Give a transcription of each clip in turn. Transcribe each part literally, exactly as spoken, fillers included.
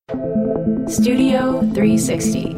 Studio three sixty.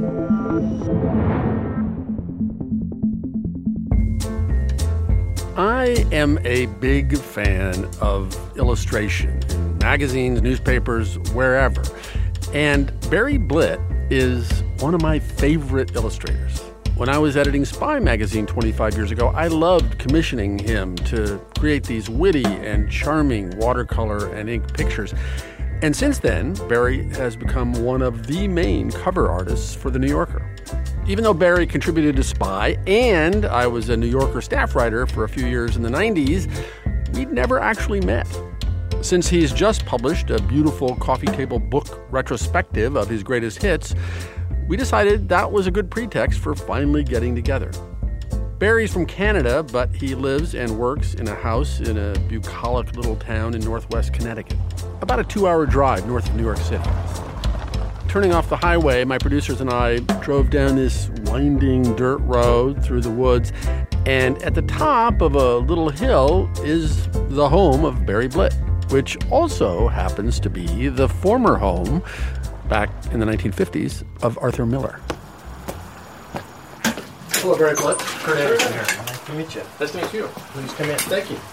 I am a big fan of illustration in magazines, newspapers, wherever. And Barry Blitt is one of my favorite illustrators. When I was editing Spy magazine twenty-five years ago, I loved commissioning him to create these witty and charming watercolor and ink pictures. And since then, Barry has become one of the main cover artists for The New Yorker. Even though Barry contributed to Spy and I was a New Yorker staff writer for a few years in the nineties, we'd never actually met. Since he's just published a beautiful coffee table book retrospective of his greatest hits, we decided that was a good pretext for finally getting together. Barry's from Canada, but he lives and works in a house in a bucolic little town in northwest Connecticut, about a two-hour drive north of New York City. Turning off the highway, my producers and I drove down this winding dirt road through the woods, and at the top of a little hill is the home of Barry Blitt, which also happens to be the former home, back in the nineteen fifties, of Arthur Miller. Hello, Barry Blitt. Kurt Anderson here. Nice to meet you. Nice to meet you. Please come in. Thank you.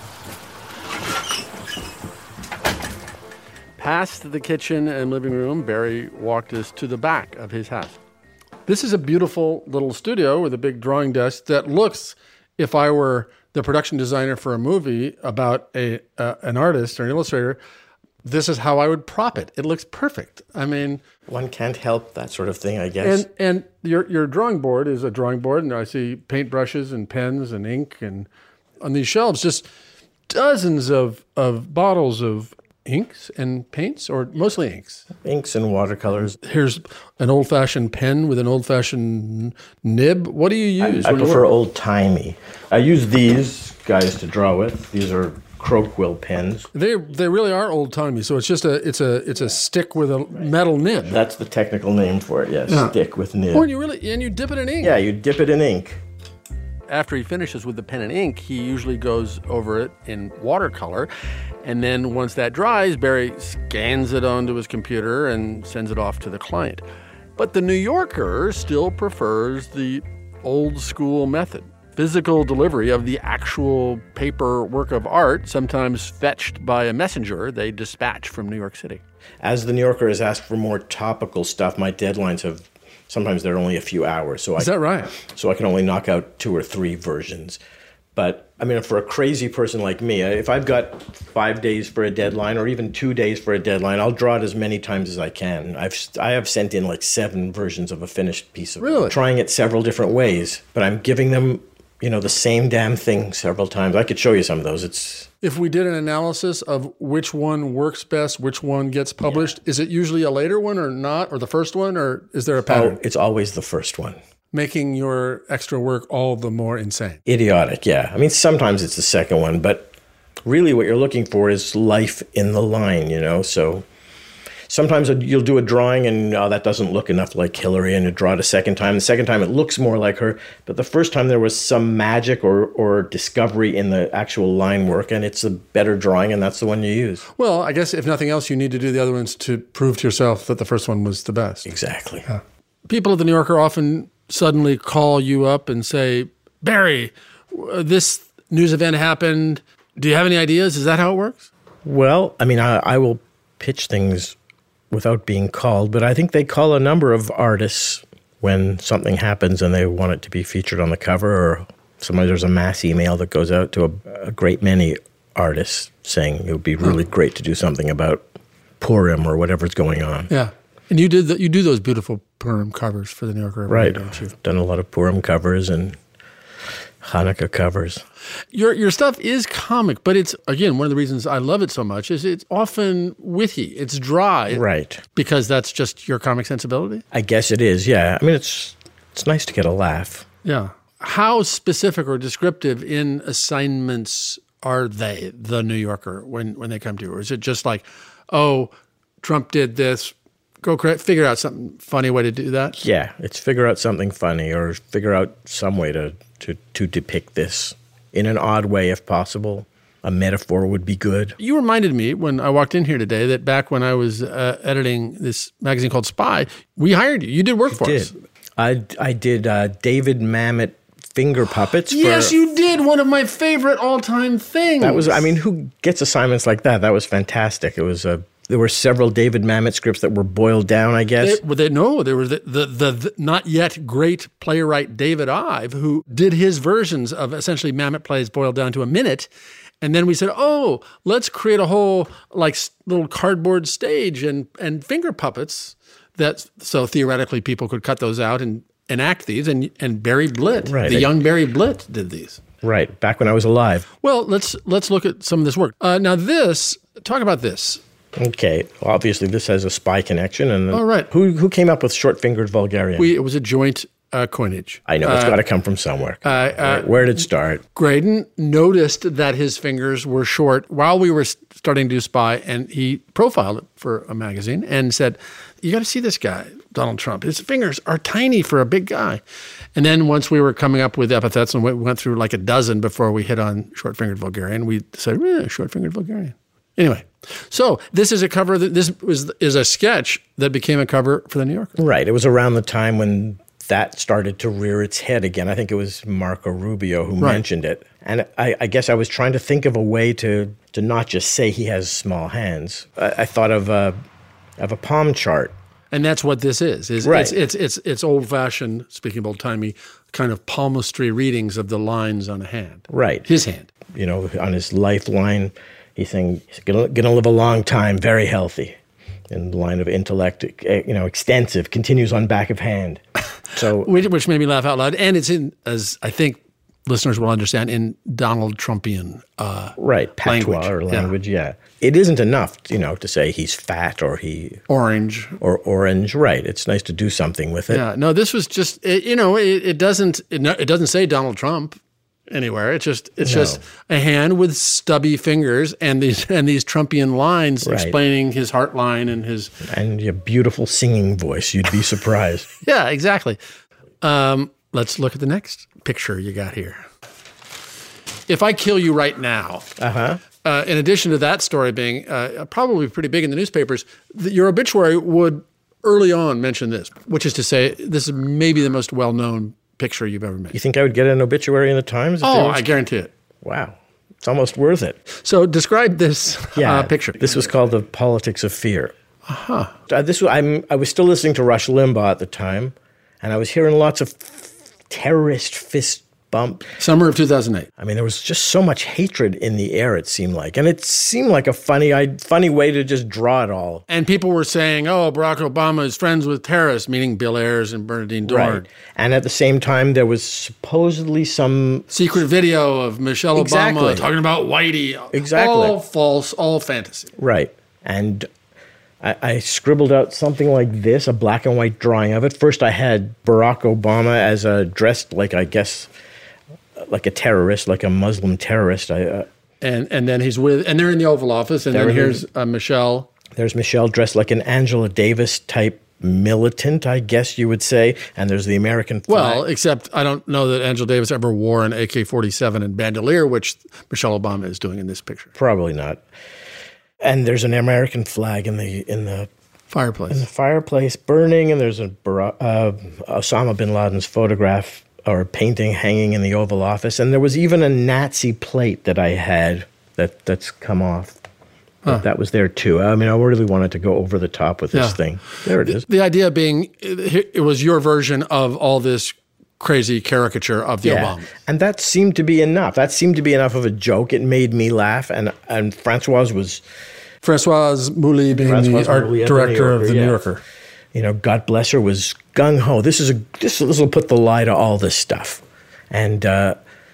Past the kitchen and living room, Barry walked us to the back of his house. This is a beautiful little studio with a big drawing desk that looks, if I were the production designer for a movie about a uh, an artist or an illustrator, this is how I would prop it. It looks perfect. I mean... One can't help that sort of thing, I guess. And and your your drawing board is a drawing board, and I see paintbrushes and pens and ink, and on these shelves, just dozens of, of bottles of inks and paints, or mostly inks. Inks and watercolors. Here's an old-fashioned pen with an old-fashioned nib. What do you use? I, I prefer old-timey. I use these guys to draw with. These are crow quill pens. They they really are old-timey. So it's just a it's a it's a stick with a metal nib. That's the technical name for it. Yes, yeah. Stick with nib. Oh, and you really and you dip it in ink. Yeah, you dip it in ink. After he finishes with the pen and ink, he usually goes over it in watercolor. And then once that dries, Barry scans it onto his computer and sends it off to the client. But the New Yorker still prefers the old school method. Physical delivery of the actual paper work of art, sometimes fetched by a messenger they dispatch from New York City. As the New Yorker has asked for more topical stuff, my deadlines have, sometimes they're only a few hours. So Is I, that right? So I can only knock out two or three versions. But, I mean, for a crazy person like me, if I've got five days for a deadline or even two days for a deadline, I'll draw it as many times as I can. I've I have sent in like seven versions of a finished piece of Really? Trying it several different ways, but I'm giving them, you know, the same damn thing several times. I could show you some of those. It's If we did an analysis of which one works best, which one gets published, yeah. Is it usually a later one or not, or the first one, or is there a pattern? Oh, it's always the first one. Making your extra work all the more insane. Idiotic, yeah. I mean, sometimes it's the second one, but really what you're looking for is life in the line, you know? So sometimes you'll do a drawing and oh, that doesn't look enough like Hillary, and you draw it a second time. The second time it looks more like her, but the first time there was some magic or, or discovery in the actual line work, and it's a better drawing, and that's the one you use. Well, I guess if nothing else, you need to do the other ones to prove to yourself that the first one was the best. Exactly. Yeah. People at The New Yorker often suddenly call you up and say, Barry, this news event happened. Do you have any ideas? Is that how it works? Well, I mean, I, I will pitch things without being called, but I think they call a number of artists when something happens and they want it to be featured on the cover, or sometimes there's a mass email that goes out to a, a great many artists saying it would be really oh. great to do something about Purim or whatever's going on. Yeah. And you did the, you do those beautiful Purim covers for The New Yorker, right? Day, don't you? I've done a lot of Purim covers and Hanukkah covers. Your your stuff is comic, but it's, again, one of the reasons I love it so much is it's often witty. It's dry. Right. Because that's just your comic sensibility? I guess it is, yeah. I mean, it's it's nice to get a laugh. Yeah. How specific or descriptive in assignments are they, The New Yorker, when, when they come to you? Or is it just like, oh, Trump did this, go cra- figure out some funny way to do that? Yeah, it's figure out something funny or figure out some way to, to, to depict this in an odd way if possible. a metaphor would be good. You reminded me when I walked in here today that back when I was uh, editing this magazine called Spy, we hired you. You did work for did. us. I, I did uh, David Mamet finger puppets. Yes, for, you did. One of my favorite all-time things. That was, I mean, who gets assignments like that? That was fantastic. It was a. There were several David Mamet scripts that were boiled down, I guess. They, well, they, no, there was the, the, the, the not yet great playwright David Ive, who did his versions of essentially Mamet plays boiled down to a minute. And then we said, oh, let's create a whole like little cardboard stage and, and finger puppets that so theoretically people could cut those out and enact these. And, and Barry Blitt, right. the young Barry Blitt, did these. Right, back when I was alive. Well, let's let's look at some of this work. Uh, now this, talk about this. Okay, well, obviously this has a spy connection. And All right. Who who came up with short-fingered Vulgarian? We, it was a joint uh, coinage. I know, it's uh, got to come from somewhere. Uh, uh, where, where did it start? Graydon noticed that his fingers were short while we were starting to do Spy, and he profiled it for a magazine and said, you got to see this guy, Donald Trump. His fingers are tiny for a big guy. And then once we were coming up with epithets, and we went through like a dozen before we hit on short-fingered Vulgarian, we said, eh, short-fingered Vulgarian. Anyway, so this is a cover, that this was is a sketch that became a cover for the New Yorker. Right, it was around the time when that started to rear its head again. I think it was Marco Rubio who right. mentioned it. And I, I guess I was trying to think of a way to, to not just say he has small hands. I, I thought of a, of a palm chart. And that's what this is. is right. It's, it's, it's, it's old-fashioned, speaking of old-timey, kind of palmistry readings of the lines on a hand. Right. His hand. You know, on his lifeline, he's saying he's going to live a long time, very healthy. And the line of intellect, you know, extensive, continues on back of hand. So, which, which made me laugh out loud. And it's in, as I think listeners will understand, in Donald Trumpian uh, right, patois language. or language, yeah. yeah. It isn't enough, you know, to say he's fat or he... Orange. Or orange, right. It's nice to do something with it. Yeah, no, this was just, it, you know, it, it doesn't it, it doesn't say Donald Trump anywhere. It's just it's no. just a hand with stubby fingers and these and these Trumpian lines right. explaining his heart line and his... And your beautiful singing voice. You'd be surprised. Yeah, exactly. Um, let's look at the next picture you got here. If I kill you right now, uh-huh. uh, in addition to that story being uh, probably pretty big in the newspapers, the, your obituary would early on mention this, which is to say this is maybe the most well-known picture you've ever made. You think I would get an obituary in the Times? Oh, I guarantee it. Wow. It's almost worth it. So describe this yeah, uh, picture. This was called The Politics of Fear. Uh-huh. Uh, this was, I'm, I was still listening to Rush Limbaugh at the time, and I was hearing lots of terrorist fist bump. Summer of two thousand eight. I mean, there was just so much hatred in the air, it seemed like. And it seemed like a funny funny way to just draw it all. And people were saying, oh, Barack Obama is friends with terrorists, meaning Bill Ayers and Bernardine Dohrn. Right. And at the same time, there was supposedly some... secret video of Michelle exactly. Obama talking about Whitey. Exactly. All false, all fantasy. Right. And I, I scribbled out something like this, a black and white drawing of it. First, I had Barack Obama as a dressed like, I guess... like a terrorist, like a Muslim terrorist. I, uh, and and then he's with, and they're in the Oval Office, and then here's uh, Michelle. There's Michelle dressed like an Angela Davis type militant, I guess you would say, and there's the American flag. Well, except I don't know that Angela Davis ever wore an A K forty-seven and bandolier, which Michelle Obama is doing in this picture. Probably not. And there's an American flag in the in the fireplace. In the fireplace burning, and there's a uh, Osama bin Laden's photograph or painting hanging in the Oval Office. And there was even a Nazi plate that I had that, that's come off. Huh. That was there too. I mean, I really wanted to go over the top with this yeah. thing. There it is. The, the idea being it, it was your version of all this crazy caricature of the yeah. Obama. And that seemed to be enough. That seemed to be enough of a joke. It made me laugh. And, and Francoise was... Françoise Mouly being Françoise the art Mouly director of The New Yorker. Yeah. You know, God bless her, was gung-ho. This is a this this will put the lie to all this stuff. And uh,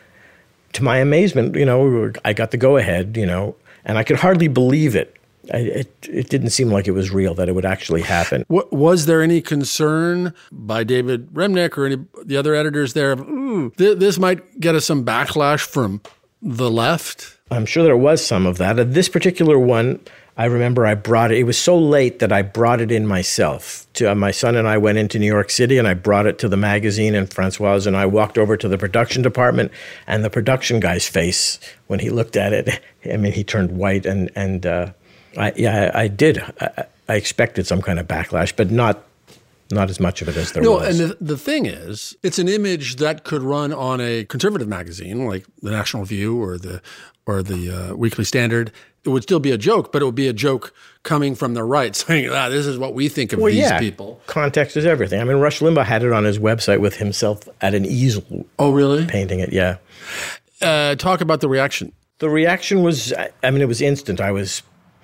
to my amazement, you know, I got the go-ahead, you know, and I could hardly believe it. I, it it didn't seem like it was real, that it would actually happen. What, was there any concern by David Remnick or any the other editors there of, ooh, th- this might get us some backlash from the left? I'm sure there was some of that. Uh, This particular one, I remember I brought it. It was so late that I brought it in myself. To, uh, my son and I went into New York City, and I brought it to the magazine, and Francoise and I walked over to the production department, and the production guy's face, when he looked at it, I mean, he turned white, and, and uh, I, yeah, I, I did. I, I expected some kind of backlash, but not not as much of it as there no, was. and the, the thing is, it's an image that could run on a conservative magazine like the National View or the or the uh, Weekly Standard. It would still be a joke, but it would be a joke coming from the right, saying, ah, this is what we think of well, these yeah, people. Context is everything. I mean, Rush Limbaugh had it on his website with himself at an easel. Oh, really? Painting it, yeah. Uh, talk about the reaction. The reaction was, I mean, it was instant. I was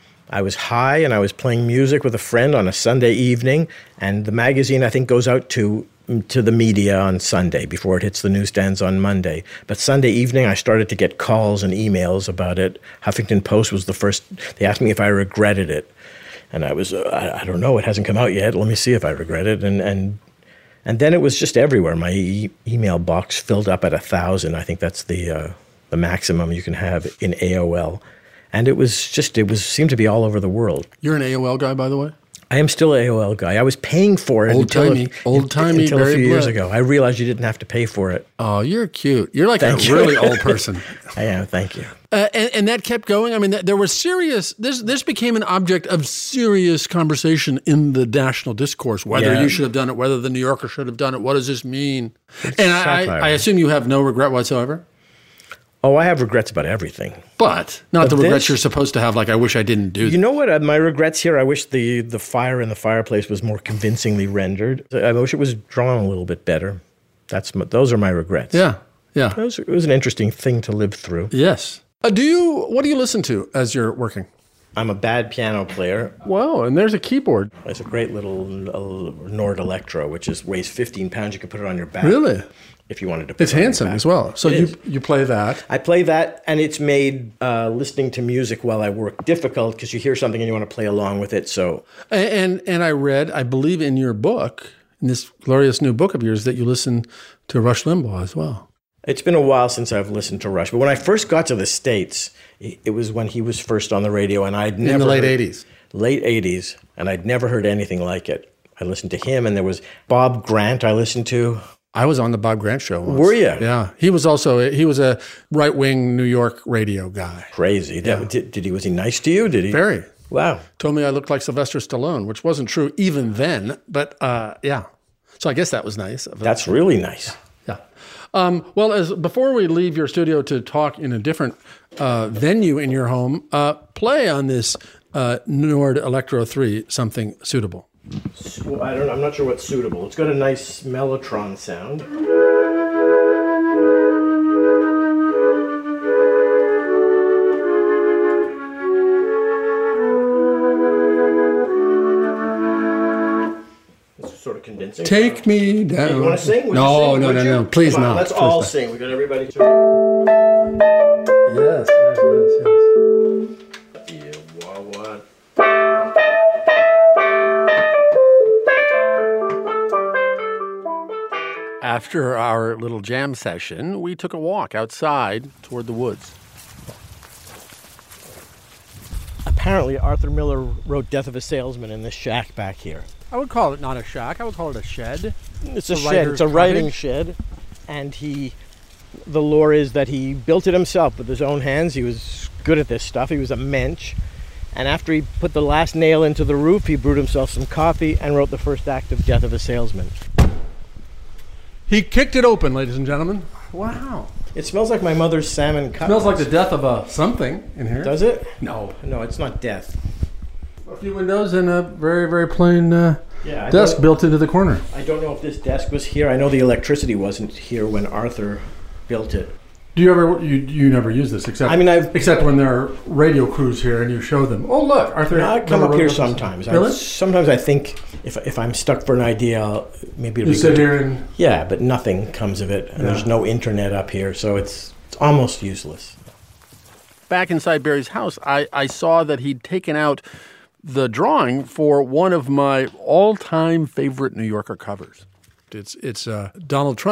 I was high, and I was playing music with a friend on a Sunday evening, and the magazine, I think, goes out to to the media on Sunday before it hits the newsstands on Monday. But Sunday evening, I started to get calls and emails about it. Huffington Post was the first. They asked me if I regretted it, and I was, uh, I, I don't know, it hasn't come out yet. Let me see if I regret it. And and and then it was just everywhere. My e- email box filled up at a thousand. I think that's the uh, the maximum you can have in A O L. And it was just, it was seemed to be all over the world. You're an A O L guy, by the way? I am still an A O L guy. I was paying for it until, Old-timey, a, old-timey until a Barry few years Blitt. ago. I realized you didn't have to pay for it. Oh, you're cute. You're like Thank a you. really old person. I am, thank you. Uh, and, and that kept going. I mean, th- there was serious, this this became an object of serious conversation in the national discourse, whether Yeah. you should have done it, whether the New Yorker should have done it. What does this mean? It's and I, satire. I assume you have no regret whatsoever? Oh, I have regrets about everything. But not But the regrets this- you're supposed to have, like, I wish I didn't do You that. know what? Uh, my regrets here, I wish the, the fire in the fireplace was more convincingly rendered. I wish it was drawn a little bit better. That's my, those are my regrets. Yeah, yeah. It was, it was an interesting thing to live through. Yes. Uh, do you, what do you listen to as you're working? I'm a bad piano player. Wow, and there's a keyboard. It's a great little uh, Nord Electro, which is weighs fifteen pounds. You can put it on your back. Really? If you wanted to put It's it on your handsome back. as well. So It you is. you play that. I play that, and it's made uh, listening to music while I work difficult because you hear something and you want to play along with it. So And, and and I read, I believe in your book, in this glorious new book of yours, that you listen to Rush Limbaugh as well. it's been a while since I've listened to Rush. But when I first got to the States, it it was when he was first on the radio, and I'd never In the late heard- eighties. late eighties, and I'd never heard anything like it. I listened to him, and there was Bob Grant I listened to. I was on the Bob Grant show once. Were you? Yeah. He was also, he was a right-wing New York radio guy. Crazy. That- did, did he? Was he nice to you? Did he? Very. Wow. Told me I looked like Sylvester Stallone, which wasn't true even then, but uh, yeah. So I guess that was nice. of him. That's really nice. Yeah. Um, well, as before we leave your studio to talk in a different uh, venue in your home, uh, play on this uh, Nord Electro three something suitable. Well, I don't. I'm not sure what's suitable. It's got a nice mellotron sound. It's sort of convincing. Take me down. You want to sing? Would you no, sing? no, Would no, you? no. Please Come on, not. Let's Please all not. sing. We got everybody. To... Yes, yes, yes, yes. Yeah, wah, wah. After our little jam session, we took a walk outside toward the woods. Apparently, Arthur Miller wrote Death of a Salesman in this shack back here. I would call it not a shack. I would call it a shed. It's a The shed. writer's It's a writing cottage. shed, and he. The lore is that he built it himself with his own hands. He was good at this stuff. He was a mensch, and after he put the last nail into the roof, he brewed himself some coffee and wrote the first act of Death of a Salesman. He kicked it open, ladies and gentlemen. Wow. It smells like my mother's salmon cutlets. Smells like the death of a something in here. Does it? No. No, it's not death. A few windows and a very, very plain uh, Yeah, I desk don't- built into the corner. I don't know if this desk was here. I know the electricity wasn't here when Arthur built it. Do you ever, you you never use this except I mean, I've- except when there are radio crews here and you show them, oh, look, Arthur. I come never up wrote here this. sometimes. I, Really? sometimes I think if if I'm stuck for an idea, I'll, maybe it'll You be sit good. here and Yeah, but nothing comes of it, and Yeah. there's no internet up here, so it's it's almost useless. back inside Barry's house, I, I saw that he'd taken out the drawing for one of my all-time favorite New Yorker covers. It's it's uh, Donald Trump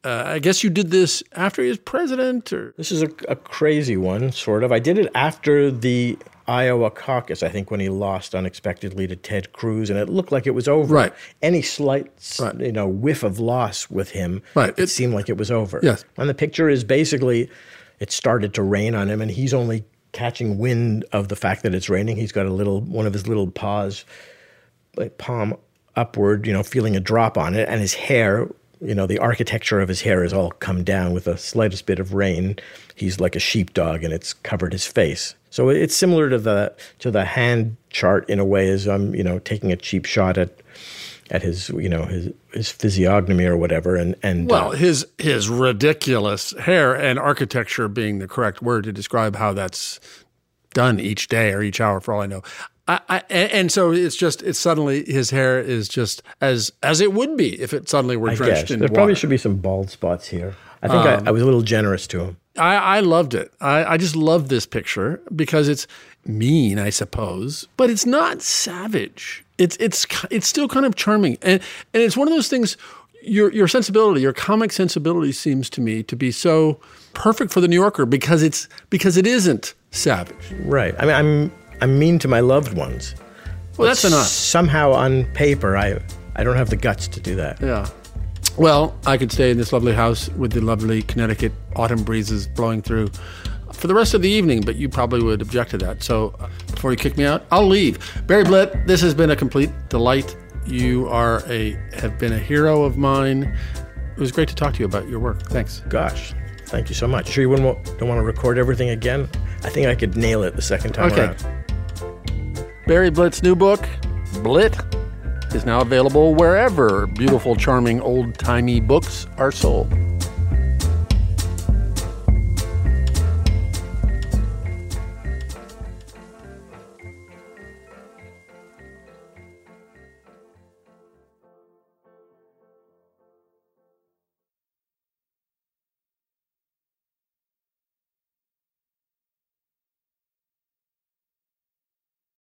Uh, I guess you did this after he was president, or This is a, a crazy one, sort of. I did it after the Iowa caucus, I think, when he lost unexpectedly to Ted Cruz, and it looked like it was over. Right. Any slight, Right. you know, whiff of loss with him, Right. it, It- seemed like it was over. Yes. And the picture is basically, it started to rain on him, and he's only catching wind of the fact that it's raining. He's got a little, one of his little paws, like palm upward, you know, feeling a drop on it, and his hair, you know, the architecture of his hair has all come down with the slightest bit of rain. He's like a sheepdog, and it's covered his face. So it's similar to the to the hand chart in a way, as I'm, you know, taking a cheap shot at at his, you know, his his physiognomy or whatever, and and well, uh, his his ridiculous hair and architecture being the correct word to describe how that's done each day or each hour, for all I know. I, I, and so it's just, it's suddenly, his hair is just as as it would be if it suddenly were I drenched guess in there water. probably should be some bald spots here. I think Um, I, I was a little generous to him. I, I loved it. I, I just love this picture because it's mean, I suppose, but it's not savage. It's it's it's still kind of charming, and and it's one of those things. Your your sensibility, your comic sensibility, seems to me to be so perfect for the New Yorker because it's because it isn't savage. Right. I mean, I'm I'm mean to my loved ones. Well, that's enough. Somehow on paper, I I don't have the guts to do that. Yeah. Well, I could stay in this lovely house with the lovely Connecticut autumn breezes blowing through for the rest of the evening, but you probably would object to that. So uh, before you kick me out, I'll leave. Barry Blitt, this has been a complete delight. You are a have been a hero of mine. It was great to talk to you about your work. Thanks. Gosh, thank you so much. Sure you wouldn't wa- don't want to record everything again? I think I could nail it the second time Okay. around. Barry Blitt's new book, Blitt, is now available wherever beautiful, charming, old-timey books are sold.